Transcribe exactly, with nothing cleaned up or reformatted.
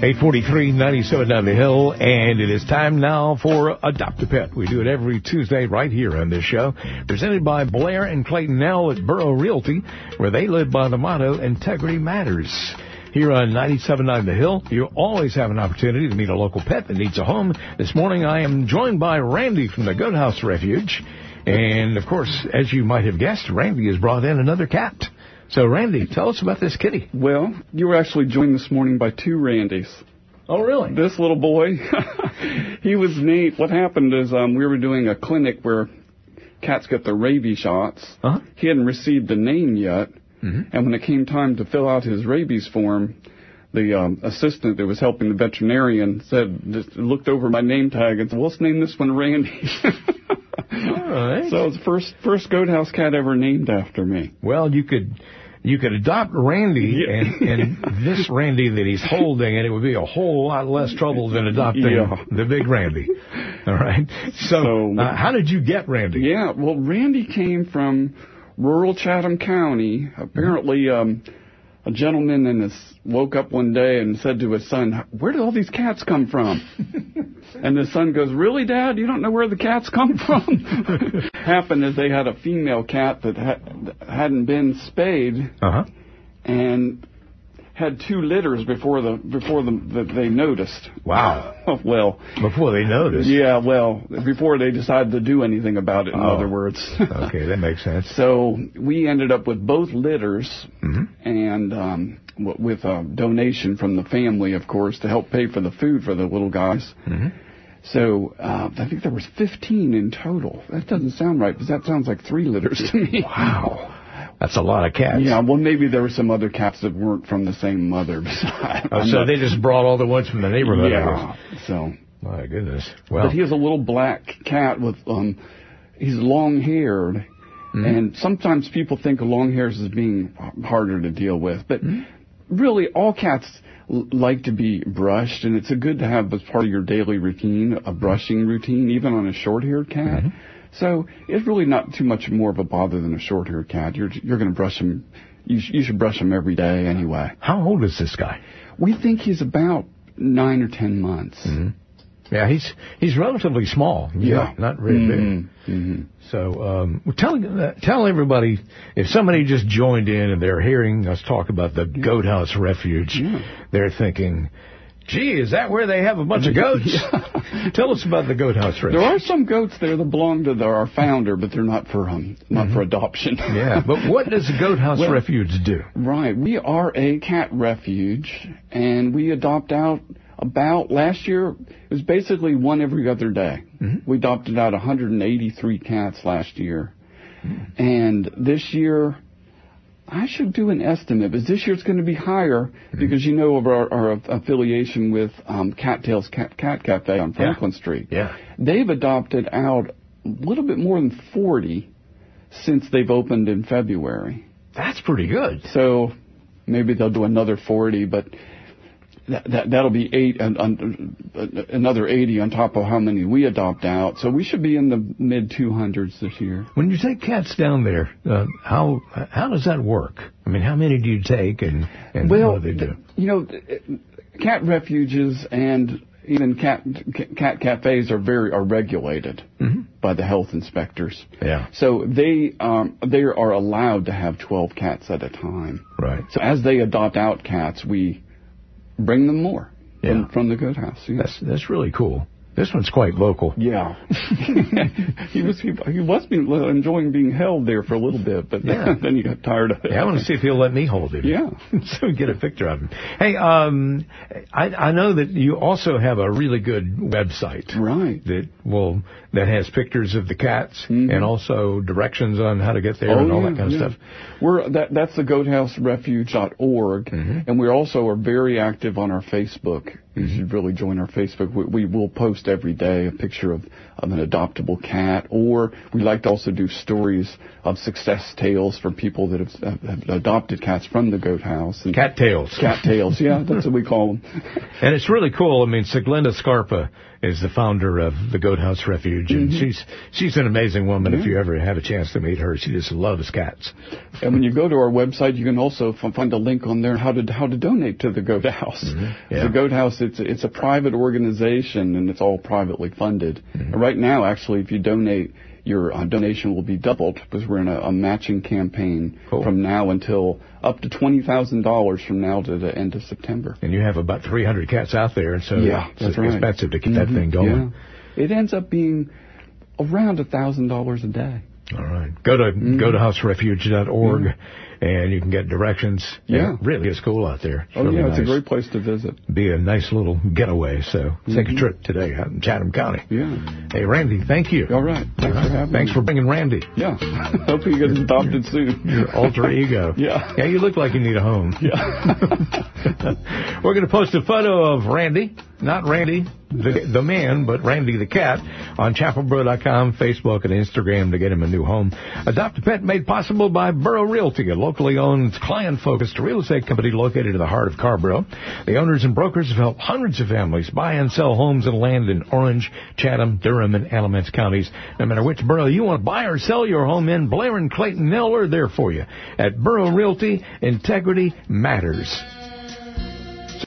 eight forty-three, ninety-seven down the hill, and it is time now for Adopt a Pet. We do it every Tuesday right here on this show, presented by Blair and Clayton Nell at Burrow Realty, where they live by the motto, integrity matters. Here on ninety-seven point nine The Hill, you always have an opportunity to meet a local pet that needs a home. This morning, I am joined by Randy from the Goat House Refuge. And, of course, as you might have guessed, Randy has brought in another cat. So, Randy, tell us about this kitty. Well, you were actually joined this morning by two Randys. Oh, really? This little boy, he was neat. What happened is um, we were doing a clinic where cats get their rabies shots. Uh-huh. He hadn't received a name yet. Mm-hmm. And when it came time to fill out his rabies form, the um, assistant that was helping the veterinarian said, just looked over my name tag and said, well, let's name this one Randy. All right. So it's the first, first Goat House cat ever named after me. Well, you could... You could adopt Randy, yeah. and, and this Randy that he's holding, and it would be a whole lot less trouble than adopting yeah. the big Randy. All right? So, so uh, how did you get Randy? Yeah, well, Randy came from rural Chatham County. Apparently, um, a gentleman in his, woke up one day and said to his son, where did all these cats come from? And the son goes, really, Dad? You don't know where the cats come from? Happened is they had a female cat that ha- hadn't been spayed, uh-huh. and had two litters before the before the, the they noticed. Wow. Well, before they noticed. Yeah, well, before they decided to do anything about it. In oh. other words. Okay, that makes sense. So we ended up with both litters, mm-hmm. and um, w- with a donation from the family, of course, to help pay for the food for the little guys. Mm-hmm. So uh, I think there was fifteen in total. That doesn't sound right, because that sounds like three litters to me. Wow. That's a lot of cats. Yeah, well, maybe there were some other cats that weren't from the same mother. Oh, so not... they just brought all the ones from the neighborhood. Yeah, so. My goodness. Well, but he is a little black cat with, um, he's long-haired. Mm-hmm. And sometimes people think of long hairs as being harder to deal with. But mm-hmm. really, all cats l- like to be brushed, and it's a good to have as part of your daily routine, a brushing routine, even on a short-haired cat. Mm-hmm. So it's really not too much more of a bother than a short-haired cat. You're you're going to brush him. You, sh- you should brush him every day anyway. How old is this guy? We think he's about nine or ten months. Mm-hmm. Yeah, he's he's relatively small. Yeah, yeah. Not very mm-hmm. big. Mm-hmm. So um, tell uh, tell everybody, if somebody just joined in and they're hearing us talk about the yeah. Goat House Refuge, yeah. they're thinking, gee, is that where they have a bunch of goats? Yeah. Tell us about the Goat House Refuge. There are some goats there that belong to the, our founder, but they're not for um, not mm-hmm. for adoption. Yeah, but what does the Goat House well, Refuge do? Right, we are a cat refuge, and we adopt out about, last year, it was basically one every other day. Mm-hmm. We adopted out one hundred eighty-three cats last year. Mm-hmm. And this year, I should do an estimate, but this year it's going to be higher mm-hmm. because you know of our, our affiliation with um, Cattails Cat, Cat Cafe on Franklin yeah. Street. Yeah. They've adopted out a little bit more than forty since they've opened in February. That's pretty good. So maybe they'll do another forty, but that, that, that'll be eight, uh, uh, another eighty on top of how many we adopt out. So we should be in the mid two hundreds this year. When you take cats down there, uh, how how does that work? I mean, how many do you take, and, and well, what do they do? You know, cat refuges and even cat cat cafes are very are regulated mm-hmm. by the health inspectors. Yeah. So they um they are allowed to have twelve cats at a time. Right. So as they adopt out cats, we bring them more yeah. from, from the Goat House. Yeah. That's that's really cool. This one's quite local. Yeah. he was he, he was being, enjoying being held there for a little bit, but yeah. then he got tired of it. Yeah, I want to see if he'll let me hold him. Yeah. So we get a picture of him. Hey, um, I, I know that you also have a really good website. Right. That will that has pictures of the cats mm-hmm. and also directions on how to get there oh, and all yeah, that kind of yeah. stuff. We're that that's the goat house refuge dot org, mm-hmm. and we also are very active on our Facebook. You mm-hmm. should really join our Facebook. We, we will post every day a picture of, of an adoptable cat, or we like to also do stories of success tales for people that have, have adopted cats from the Goat House. And cat tales. Cat tales, yeah, that's what we call them. And it's really cool. I mean, Siglenda Scarpa is the founder of the Goat House Refuge, and mm-hmm. she's she's an amazing woman. Mm-hmm. If you ever have a chance to meet her, she just loves cats. And when you go to our website, you can also find a link on there how to how to donate to the Goat House. Mm-hmm. Yeah. The Goat House, it's it's a private organization, and it's all privately funded. Mm-hmm. Right now, actually, if you donate, your uh, donation will be doubled because we're in a, a matching campaign cool. from now until up to twenty thousand dollars from now to the end of September. And you have about three hundred cats out there, so yeah, it's that's right. expensive to keep mm-hmm. that thing going. Yeah. It ends up being around one thousand dollars a day. All right. Go to mm-hmm. go to house refuge dot org. Mm-hmm. And you can get directions. Yeah. It really is cool out there. It's oh, really yeah, nice. It's a great place to visit. Be a nice little getaway. So mm-hmm. take a trip today out in Chatham County. Yeah. Hey, Randy, thank you. All right. Thanks All right. for having Thanks me. for bringing Randy. Yeah. Hope you get adopted soon. Your alter ego. Yeah. Yeah, you look like you need a home. Yeah. We're going to post a photo of Randy, not Randy, the, the man, but Randy the cat, on chapel boro dot com, Facebook, and Instagram to get him a new home. Adopt a Pet made possible by Boro Realty, a locally owned, client-focused real estate company located in the heart of Carborough. The owners and brokers have helped hundreds of families buy and sell homes and land in Orange, Chatham, Durham, and Alamance counties. No matter which borough you want to buy or sell your home in, Blair and Clayton Nell are there for you. At Boro Realty, integrity matters.